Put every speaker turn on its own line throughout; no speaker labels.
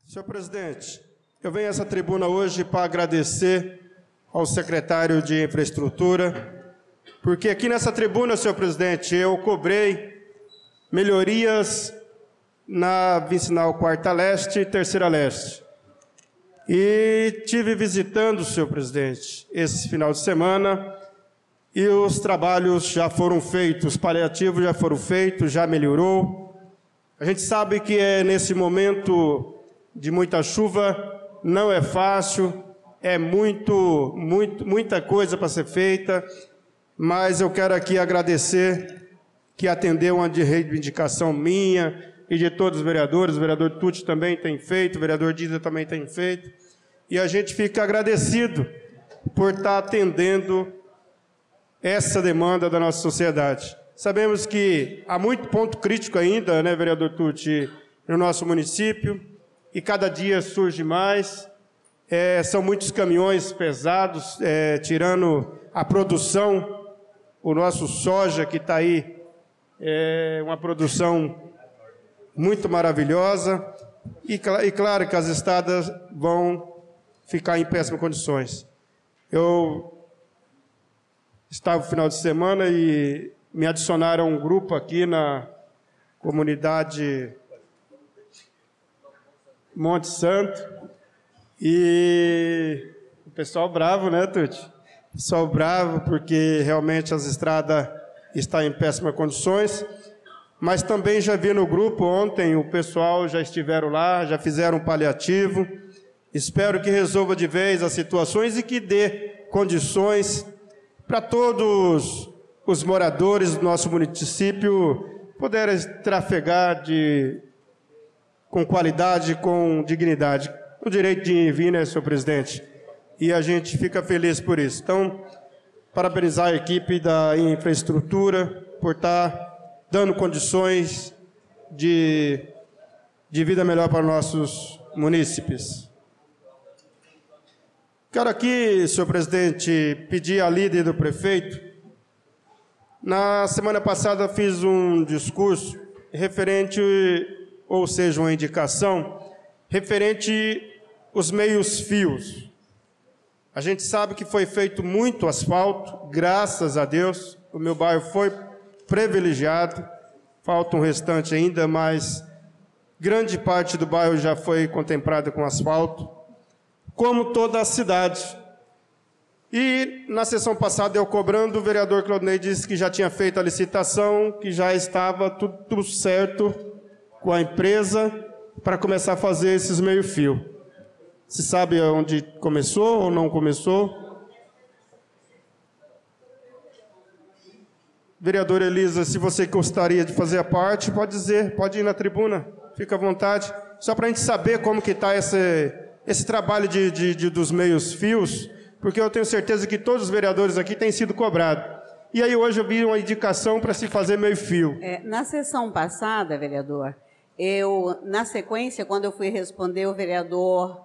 Senhor presidente, eu venho a essa tribuna hoje para agradecer ao secretário de Infraestrutura, porque aqui nessa tribuna, senhor presidente, eu cobrei melhorias na vicinal Quarta Leste e Terceira Leste. E tive visitando, senhor presidente, esse final de semana, e os trabalhos já foram feitos, os paliativos já foram feitos, já melhorou. A gente sabe que nesse momento de muita chuva, não é fácil, é muita coisa para ser feita, mas eu quero aqui agradecer que atendeu uma reivindicação minha e de todos os vereadores. O vereador Tucci também tem feito, o vereador Dida também tem feito, e a gente fica agradecido por estar atendendo essa demanda da nossa sociedade. Sabemos que há muito ponto crítico ainda, né, vereador Tucci, no nosso município, e cada dia surge mais. São muitos caminhões pesados, tirando a produção, o nosso soja que está aí, uma produção muito maravilhosa, e claro que as estradas vão ficar em péssimas condições. Eu estava no final de semana e me adicionaram a um grupo aqui na comunidade Monte Santo, e o pessoal bravo, né, Tucci? Pessoal bravo porque realmente as estradas estão em péssimas condições, mas também já vi no grupo ontem, o pessoal já estiveram lá, já fizeram um paliativo. Espero que resolva de vez as situações e que dê condições para todos os moradores do nosso município poderem trafegar com qualidade, com dignidade. O direito de vir, né, senhor presidente? E a gente fica feliz por isso. Então, parabenizar a equipe da infraestrutura por estar dando condições de vida melhor para nossos munícipes. Quero aqui, senhor presidente, pedir à líder do prefeito. Na semana passada fiz um discurso referente, ou seja, uma indicação, referente aos meios-fios. A gente sabe que foi feito muito asfalto, graças a Deus. O meu bairro foi privilegiado, falta um restante ainda, mas grande parte do bairro já foi contemplada com asfalto, como toda a cidade. E na sessão passada, eu cobrando, o vereador Claudinei disse que já tinha feito a licitação, que já estava tudo certo com a empresa para começar a fazer esses meio-fio. Se sabe onde começou ou não começou? Vereador Elisa, se você gostaria de fazer a parte, pode dizer, pode ir na tribuna, fica à vontade. Só para a gente saber como que está esse trabalho dos meios-fios, porque eu tenho certeza que todos os vereadores aqui têm sido cobrados. E aí hoje eu vi uma indicação para se fazer meio-fio.
Na sessão passada, vereador, na sequência, quando eu fui responder o vereador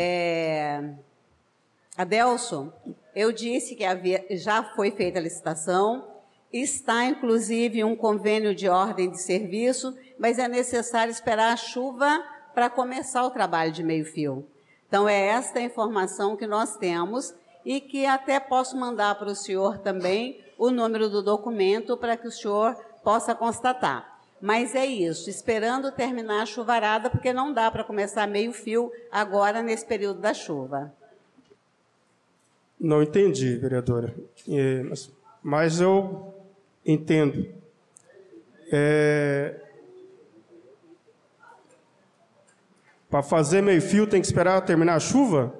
Adelson, eu disse que já foi feita a licitação, está inclusive um convênio de ordem de serviço, mas é necessário esperar a chuva para começar o trabalho de meio-fio. Então, é esta a informação que nós temos e que até posso mandar para o senhor também o número do documento para que o senhor possa constatar. Mas é isso, esperando terminar a chuvarada, porque não dá para começar meio-fio agora nesse período da chuva.
Não entendi, vereadora, mas eu entendo. Para fazer meio-fio tem que esperar terminar a chuva?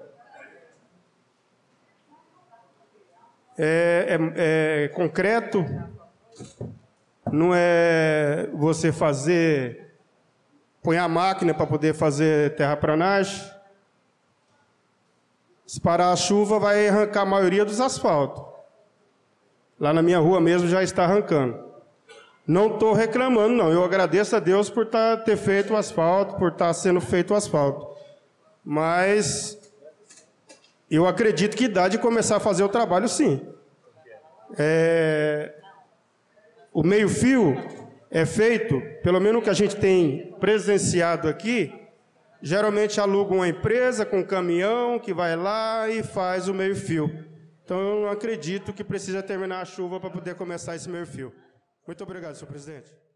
É concreto? Não é você põe a máquina para poder fazer terraplanagem? Se parar a chuva, vai arrancar a maioria dos asfaltos. Lá na minha rua mesmo já está arrancando. Não estou reclamando, não. Eu agradeço a Deus por ter feito o asfalto, por estar sendo feito o asfalto. Mas eu acredito que dá de começar a fazer o trabalho, sim. O meio-fio é feito, pelo menos o que a gente tem presenciado aqui, geralmente alugam uma empresa com um caminhão que vai lá e faz o meio-fio. Então, eu não acredito que precisa terminar a chuva para poder começar esse meio-fio. Muito obrigado, senhor presidente.